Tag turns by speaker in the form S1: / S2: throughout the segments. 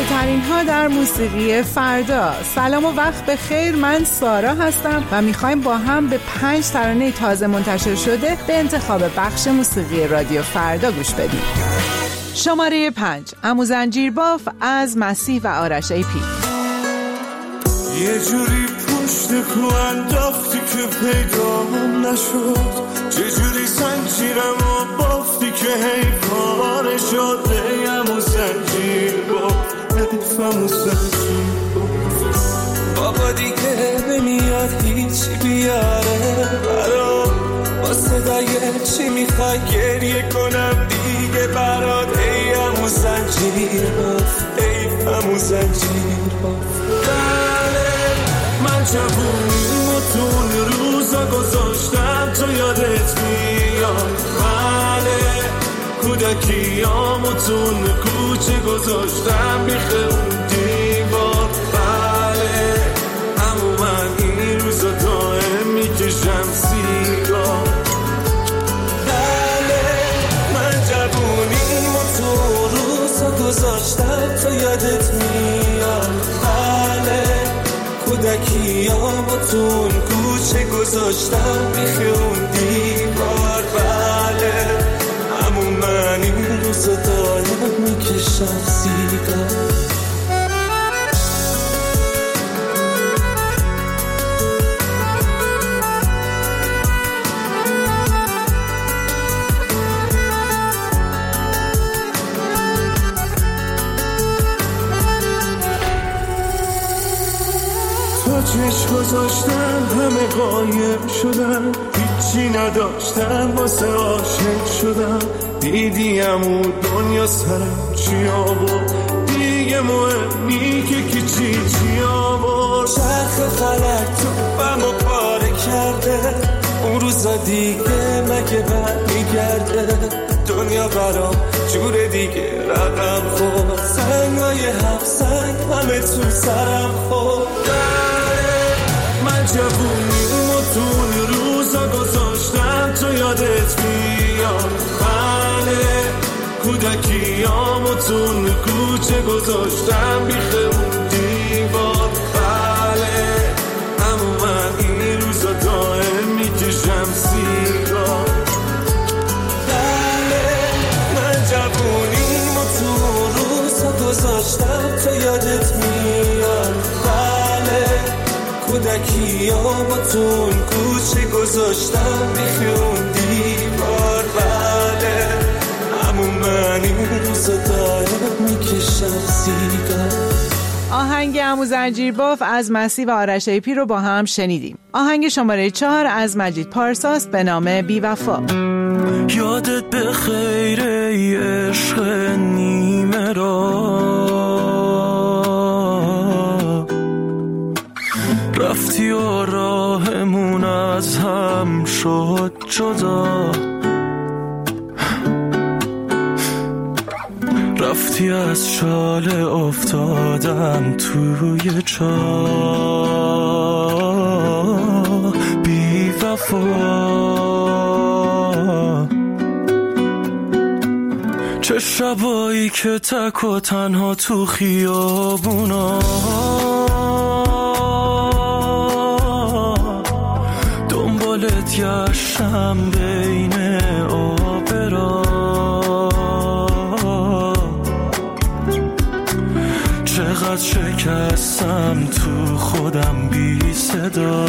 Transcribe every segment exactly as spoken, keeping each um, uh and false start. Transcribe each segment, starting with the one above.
S1: تازه ترین ها در موسیقی فردا. سلام و وقت بخیر، من سارا هستم و میخوایم با هم به پنج ترانه تازه منتشر شده به انتخاب بخش موسیقی رادیو فردا گوش بدیم. شماره پنج، عمو زنجیرباف از مسیح و آرش ای پی.
S2: یه جوری پشت کو انداختی که پیدام نشد، چه جوری زنجیرم و بافتی که هی پاره شد. ای عمو زنجیرباف، عمو زنجیرباف، بابا دیگه نمیاد هیچی بیاره برات، با صدای چی میخوای گریه کنم دیگه برات. ای عمو زنجیرباف، ای عمو زنجیرباف. من جوونیمو تو اون روزا گذاشتم تا یادت میاد. بله کودکیامو تو اون کوچه گذاشتم بیخ اون دیوار. بله اما من این روزا دائم میکشم سیگار. بله من جوونیمو تو اون روزا گذاشتم تا یادت میاد. بله کودکیامو تو اون کوچه گذاشتم بیخ اون دیوار. بله همون من این روزا دارم میکشم سیگار. چشم گذاشتم همه قایم شدم، هیچی نداشتم واسه عاشق شدم. دیدیم اون دنیا سرم چی آورد، دیگه مهم نی که کی چی چی آورد. چرخ فلک توپمو پاره کرده، اون روزا دیگه مگه برمیگرده. دنیا برام جور دیگه رقم خورد، سنگای هفت سنگ همه تو سرم خورد. من جوونیمو تو اون روزا گذاشتم تا یادت بیاد. بله کودکیامو تو اون کوچه گذاشتم بیخ اون دیوار. بله اما من این روزا دائم میکشم سیگار. بله من جوونیمو تو اون روزا گذاشتم تا یادت میاد. بله کودکیامو تو اون کوچه گذاشتم بیخ اون دیوار. بله همون من این روزا دارم میکشم سیگار.
S1: آهنگ عمو زنجیرباف از مسیح و آرش ای پی رو با هم شنیدیم. آهنگ شماره چهار از مجید پارساست به نام بی وفا.
S2: یادت به خیر ای عشق نیمه را، رفتی و راهمون از هم شد جدا. رفتی از شاله افتادم توی چاه. بی وفا چه شبایی که تک و تنها تو خیابونا، دنبالت گشتم بین آبرا. چقدر شکستم تو خودم بی صدا.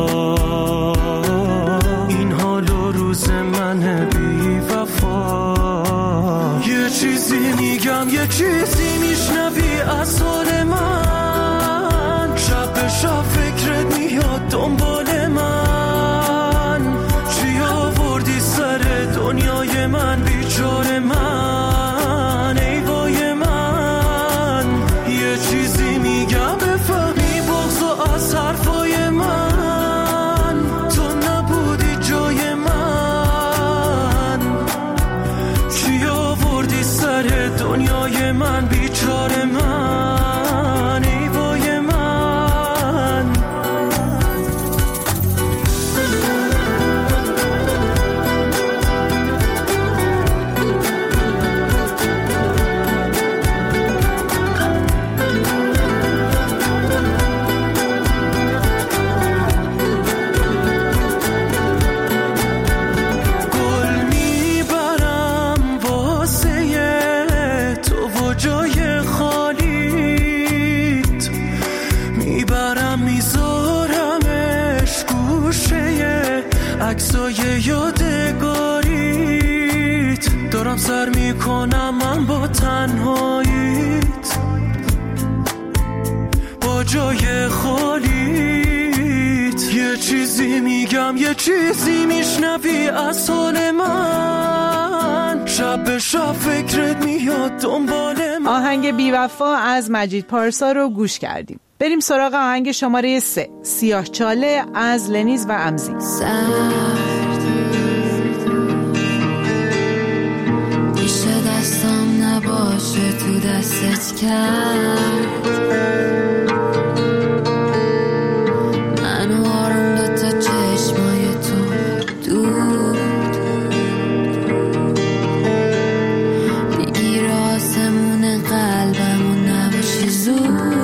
S2: این حال و روز من بی وفا. یه چیزی میگم یه چیزی میشنوی از حال من، شب به شب فکرت میاد دنبال من. چی آوردی سر دنیای من بیچاره من، ای وای من. یه چیزی میگم بفهمی بغض و از حرفای من، تو نبودی جای من. چی آوردی سر دنیای من بیچاره من، ای وای من. فضای یادگاریت دارم سر میکنم من با تنهاییت، با جای خالیت. یه چیزی میگم یه چیزی میشنوی از حال من، شب به شب فکرت میاد دنبال من.
S1: آهنگ بی‌وفا از مجید پارسا رو گوش کردیم. بریم سراغ آهنگ شماره سه، سیاه چاله از لنیز و عمزی.
S3: سرد میشه دستم نباشه تو دستت کرد، منو آروم دو تا چشمای تو دود بگیر آسمون قلبمو نباشی زود.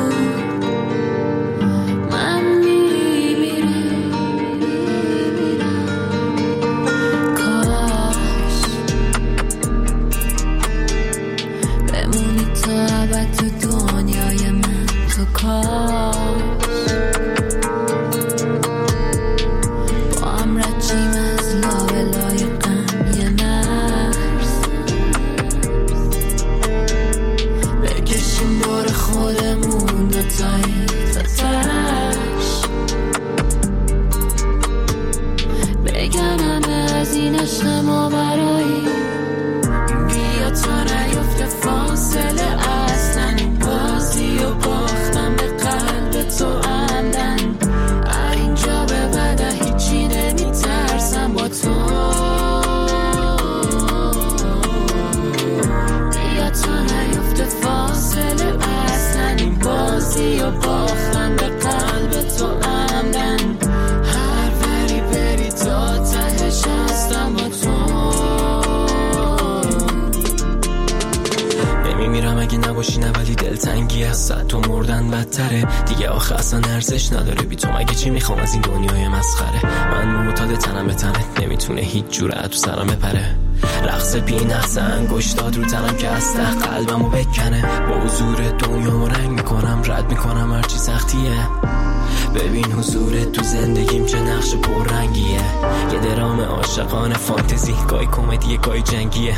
S2: تو مردن بدتره دیگه، آخه اصلا ارزش نداره بی تو. مگه چی میخوام از این دنیای مسخره؟ من معتاد تنم به تنت، نمیتونه هیچ جوره تو سرم بپره. رقص بی نقص انگشتات رو تنم که از ته قلبمو بکنه. با حضور دنیامو رنگ میکنم، رد میکنم هرچی سختیه. ببین حضورت تو زندگیم چه نقش پررنگیه. یه درام عاشقانه فانتزی، گاهی کمدیه گاهی جنگیه.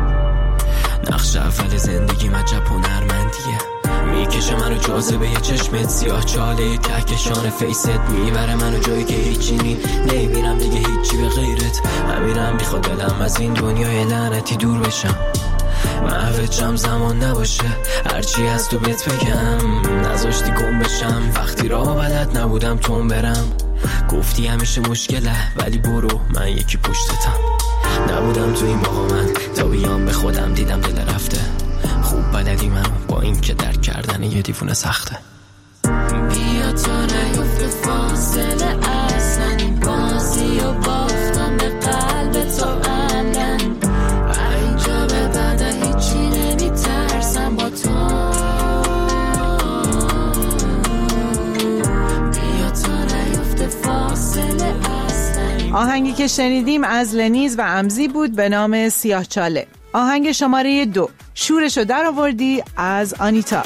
S2: نقش اول زندگیم عجب هنرمندیه. میکشه منو جاذبه یه چشمت، سیاه چاله کهکشان فیست میبره منو جایی که هیچی نی نمیبینم دیگه هیچی به غیرت. همینم میخواد دلم از این دنیای لعنتی دور بشم، محوجم زمان نباشه هرچی از تو بهت بگم. نذاشتی گم بشم وقتی راه بلد نبودم تون برم. گفتی همیشه مشکله ولی برو من یکی پشتتم. نبودم تو این باقا من تا بیام به خودم، دیدم دل رفته. خوب بلدی منو با این که درک کردن یه دیوونه سخته.
S3: بیا تا نیفته فاصله اصلا این بازی و باختم به قلب تو عمدن. اینجا به بعد هیچی نمیترسم با تو. بیا تا نیفته فاصله اصلا.
S1: آهنگی که شنیدیم از لنیز و عمزی بود به نام سیاه چاله. آهنگ شماره دو، شورشو در آوردی از آنیتا.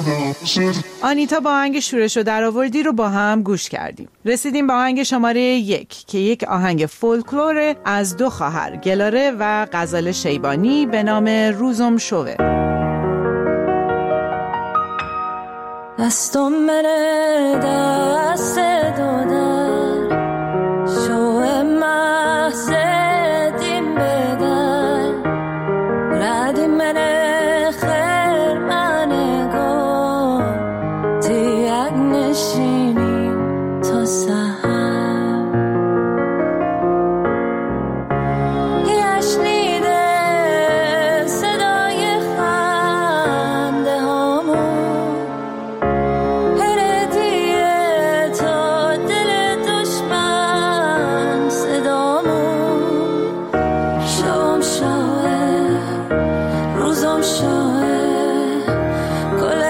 S1: آنیتا با آهنگ شورشو در آوردی رو با هم گوش کردیم. رسیدیم به آهنگ شماره یک که یک آهنگ فولکلور از دو خواهر گلاره و غزال شیبانی به نام روزم شوه.
S3: دستم منه دست دادر شوه محض دیم بدر ردی منه خیر منه گو تیگ نشینیم تا سهر یشنیده صدای خنده هامون هردیه تا دل دشمن صدامون شام شاه روزم شاه گل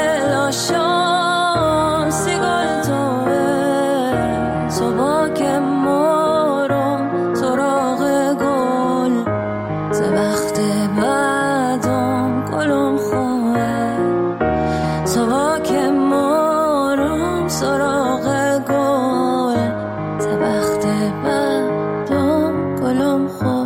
S3: لاشان سیگال توه صبح که مارم سراغ گل ز وقت بعدم گلم خواه صبح که مارم سراغ گل ز وقت بعدم گلم خواه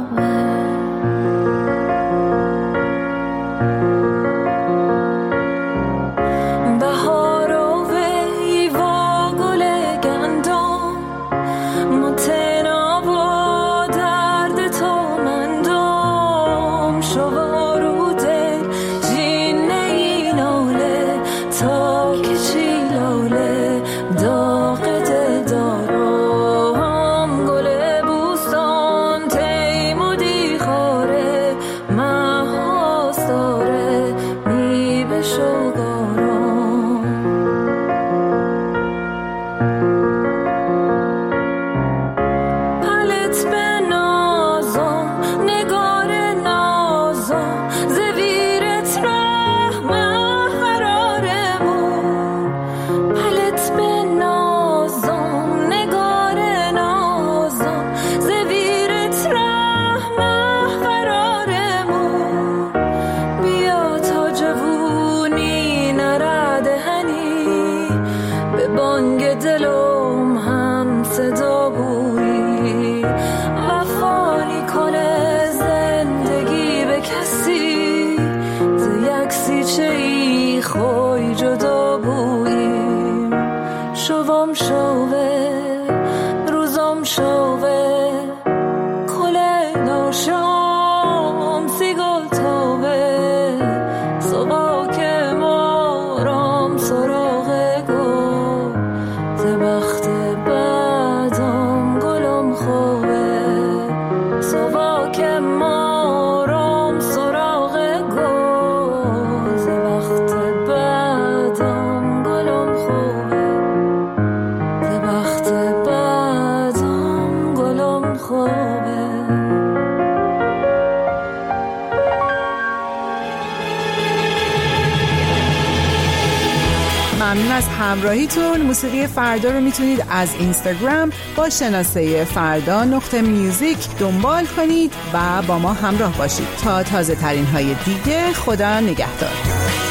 S3: بهار و ویوا گل گندم متنا و درد تو مندم شو رو دل جین ایناله تا که چی لاله داغ دل دارم گل بوستان تیمودی خاره محاس داره میوه شوگارم پلت به نازم نگار نازم زویرت رحم قرارمون پلت به نازم نگار نازم زویرت رحم قرارمون بیا تا جوونی نرد هنی به بانگ دلم هم صدا بویی وفانی کنه زندگی به کسی ز یک سیچه ای خوی جدا بوییم شوم شوه روزم شوه کله ناشام سیگال تاوه صبح که مارم سراغ گل ز وقت بعدم گلم خواه صبح که مارم سراغ گل ز وقت بعدم گلم خواه ز وقت بعدم گلم خواه
S1: ممنون از همراهیتون. موسیقی فردا رو میتونید از اینستاگرام با شناسه فردا نقطه میوزیک دنبال کنید و با ما همراه باشید تا تازه ترین های دیگه. خدا نگهدار.